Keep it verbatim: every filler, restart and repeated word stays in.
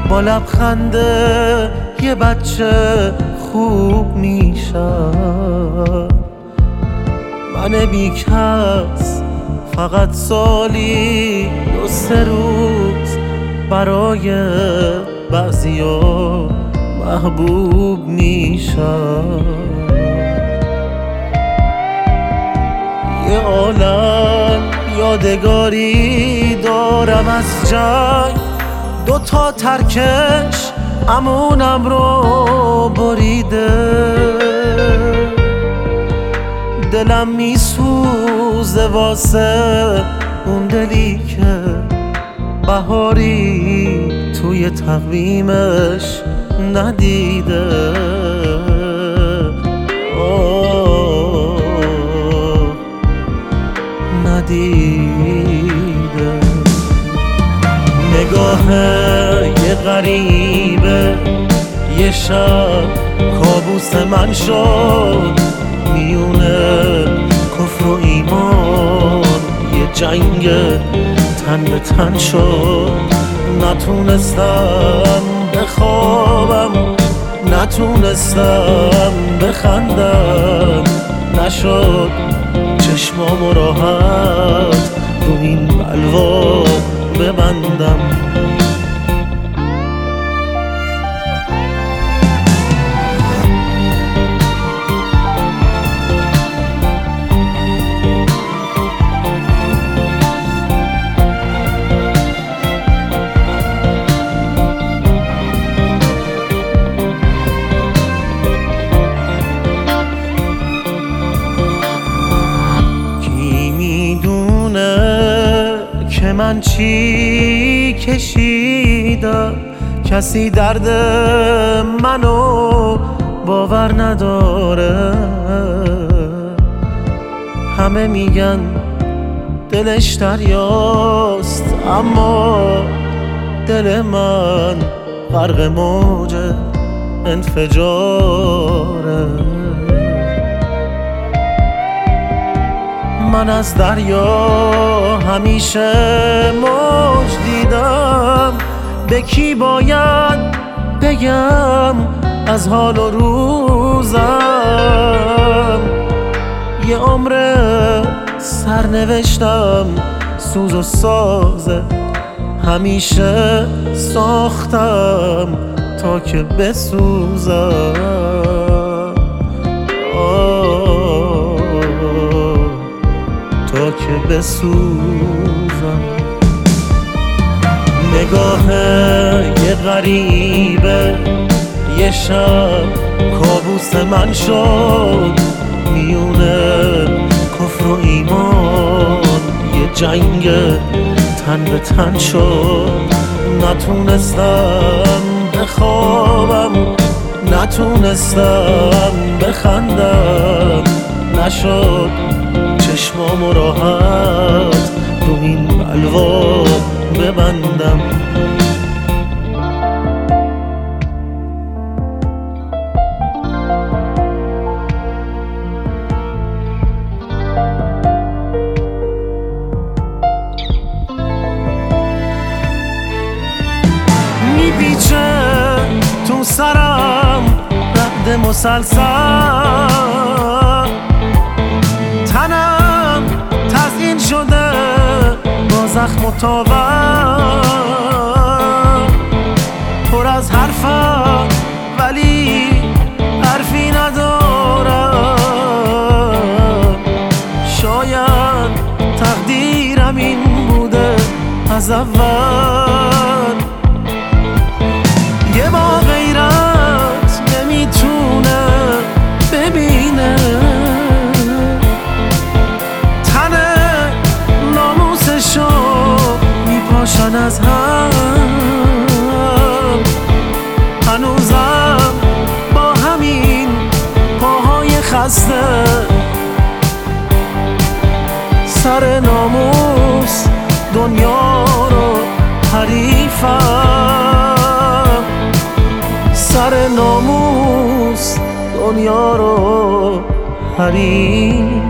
با لبخنده یه بچه خوب میشم. من بیکس فقط سالی دو سه روز برای بعضیا محبوب میشم. یه عالم یادگاری دارم از جنگ، دو تا ترکش امونم رو بریده. دلم میسوزه واسه اون دلی که بهاری توی تقویمش ندیده. آه ندیده. نگاه یه غریبه یه شب کابوس من شد، میونه کفر و ایمان یه جنگ تن به تن شد. نتونستم بخوابم، نتونستم بخندم، نشد چشمامو راحت رو این بلوا ببندم. که من چی کشیدم، کسی درد منو باور نداره. همه میگن دلش دریاست، اما دل من غرق موج انفجاره. من از دریا همیشه موج دیدم، به کی باید بگم از حال و روزم. یه عمر سرنوشتم سوز و سازه، همیشه ساختم تا که بسوزم. تا که بسوزم. نگاه یه غریبه یه شب کابوس من شد، میونه کفر و ایمان یه جنگ تن به تن شد. نتونستم بخوابم، نتونستم بخندم، نشد چشمامو راحت رو این بلوا ببندم. میپیچه تو سرم رد مسلسل، تنم تزیین شده با زخم و تاور. پر از حرفم ولی حرفی ندارم. شاید تقدیرم این بوده از اول. یه با غیرت نمیتونه ببینه میپاشن از هم. هنوزم با همین پاهای خسته سر ناموس دنیا رو حریفم. سر ناموس دنیا رو حریفم.